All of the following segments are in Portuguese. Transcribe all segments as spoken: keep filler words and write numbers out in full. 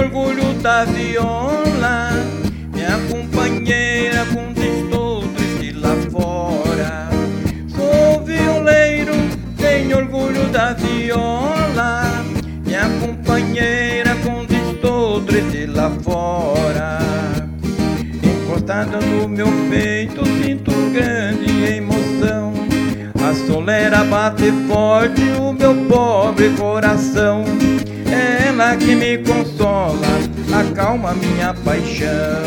orgulho da viola. Minha companheira conquistou triste lá fora. Sou violeiro, tenho orgulho da viola. Minha companheira conquistou triste lá fora. Encostada no meu peito, sinto grande emoção. A solera bate forte o meu pobre coração. É ela que me consola, acalma minha paixão.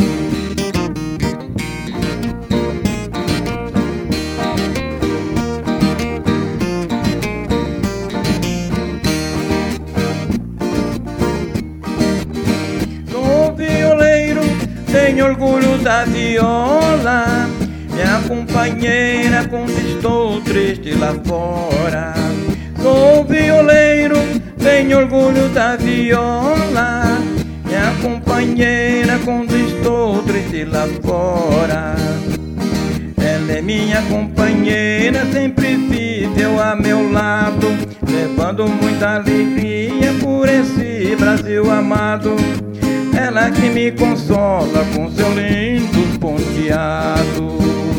Sou violeiro, tenho orgulho da viola. Minha companheira conquistou triste lá fora. Sou violeiro, tenho orgulho da viola. Minha companheira conquistou triste lá fora. Ela é minha companheira, sempre viveu a meu lado, levando muita alegria por esse Brasil amado. Ela que me consola com seu lindo ponteado.